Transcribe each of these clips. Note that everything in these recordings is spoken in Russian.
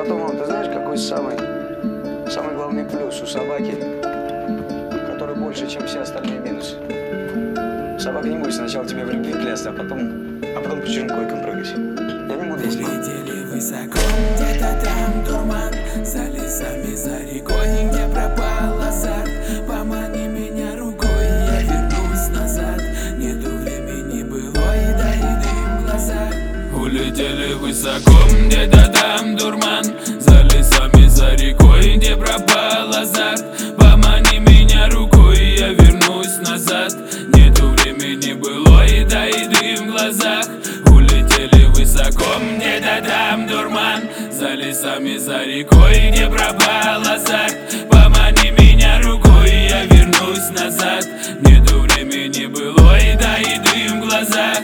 подумал, ты знаешь, какой самый главный плюс у собаки, который больше, чем все остальные минусы? Собака не будет сначала тебе в любви клясться, а потом по чужим койкам прыгать. Я не буду, если... Улетели высоко, где-то там дурман, за лесами, за рекой, где пропал азарт. Помани меня рукой, я вернусь назад. Нету времени былой, да и дым в глазах. Улетели высоко, где-то там дурман, за лесами, за рекой, где пропал азарт. Помани меня рукой, я вернусь назад. Нету времени былой, да и дым в глазах. Улетели высоко, где-то там дурман, за лесами, за рекой, где пропал азарт. Помани меня рукой, я вернусь назад. Нету времени былой, да и дым в глазах.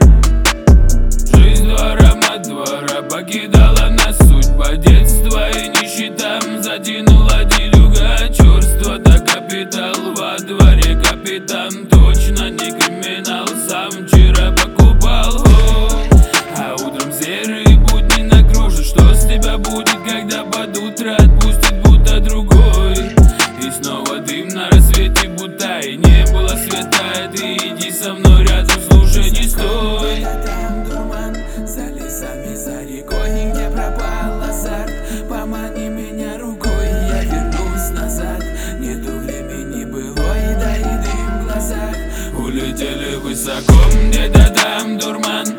Жизнь двора, мать двора, покидала нас судьба. Детство и нищета затянула делюга. Чёрство да капитал во дворе, капитан точно не криминал. Сам вчера покупал, а утром серые будни накружат. Что с тебя будет, когда под утро отпустит будто другой? И снова дым на рассвете, будто и не было света. Ты иди со мной рядом, слушай, не стой. За лесами, за рекой, где пропал азарт. Помани меня рукой, я вернусь назад. Нету времени былой, да и дым в глазах. Улетели высоко, где-то там дурман,